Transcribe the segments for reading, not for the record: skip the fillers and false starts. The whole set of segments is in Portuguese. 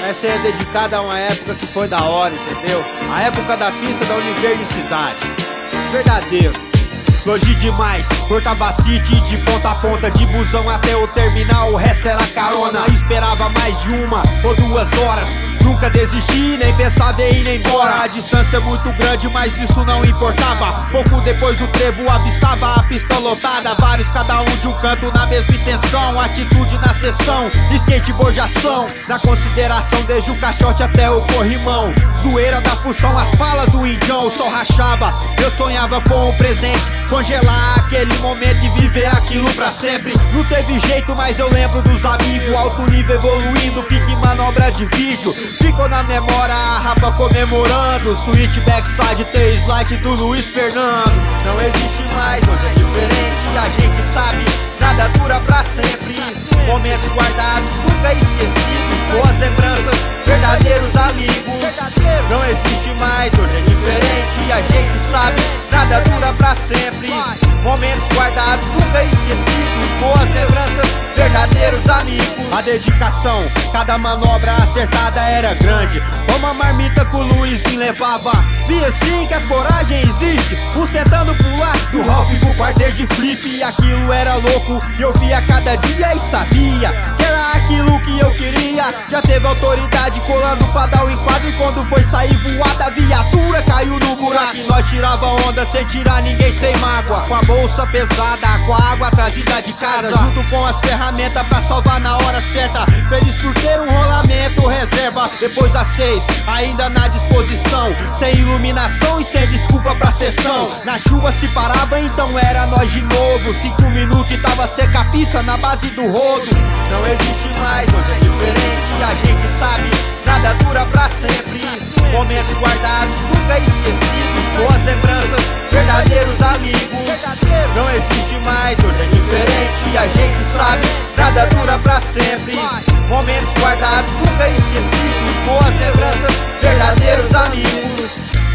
Essa é dedicada a uma época que foi da hora, entendeu? A época da pista da universidade. Verdadeiro. Longe demais, cortava City de ponta a ponta, de busão até o terminal, o resto era carona. Esperava mais de 1 ou 2 horas, nunca desisti, nem pensava em ir embora. A distância é muito grande, mas isso não importava. Pouco depois o trevo avistava a pista lotada, vários cada um de um canto na mesma intenção. Atitude na sessão, skateboard ação, na consideração desde o caixote até o corrimão. Zoeira da função, as palas do indião, o sol rachava. Eu sonhava com o presente, congelar aquele momento e viver aquilo pra sempre. Não teve jeito, mas eu lembro dos amigos, alto nível evoluindo, pique manobra de vídeo. Ficou na memória a rapa comemorando, switch backside, T-slide do Luiz Fernando. Não existe mais, hoje é diferente, a gente sabe, nada dura pra sempre. Momentos guardados, nunca esquecidos, boas lembranças, verdadeiros amigos. Não existe mais, hoje é diferente, a gente sabe, nada dura pra sempre. Momentos guardados, nunca esquecidos, boas lembranças, verdadeiros amigos. A dedicação, cada manobra acertada era grande, como a marmita que o Luizinho levava. Vi assim que a coragem existe, uns tentando pular do Ralph pro quarteiro de flip. E aquilo era louco, e eu via cada dia e sabia que era aquilo que eu queria. Já teve autoridade colando pra dar o enquadro, e quando foi sair voada a viatura caiu no buraco. E nós tirava onda sem tirar ninguém, sem mágoa, com a bolsa pesada, com a água trazida de casa, junto com as ferramentas pra salvar na hora certa. Feliz por ter um rolamento reserva, depois às 6, ainda na disposição, sem iluminação e sem desculpa pra sessão. Na chuva se parava, então era nós de novo. 5 minutos e tava seca a pista na base do rodo. Não existe mais, hoje é diferente, a gente sabe, nada dura pra sempre. Momentos guardados, nunca esquecidos, boas lembranças, verdadeiros amigos. Não existe mais, hoje é diferente, a gente sabe, nada dura pra sempre. Momentos guardados, nunca esquecidos, boas lembranças, verdadeiros amigos.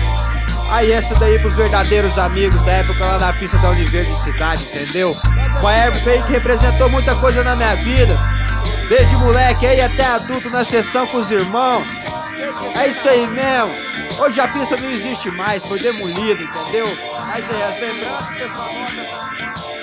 Aí essa daí pros verdadeiros amigos da época lá da pista da universidade, entendeu? Uma época aí que representou muita coisa na minha vida, desde moleque aí até adulto na sessão com os irmãos. É isso aí mesmo. Hoje a pista não existe mais, foi demolida, entendeu? Mas aí as lembranças, as manobras...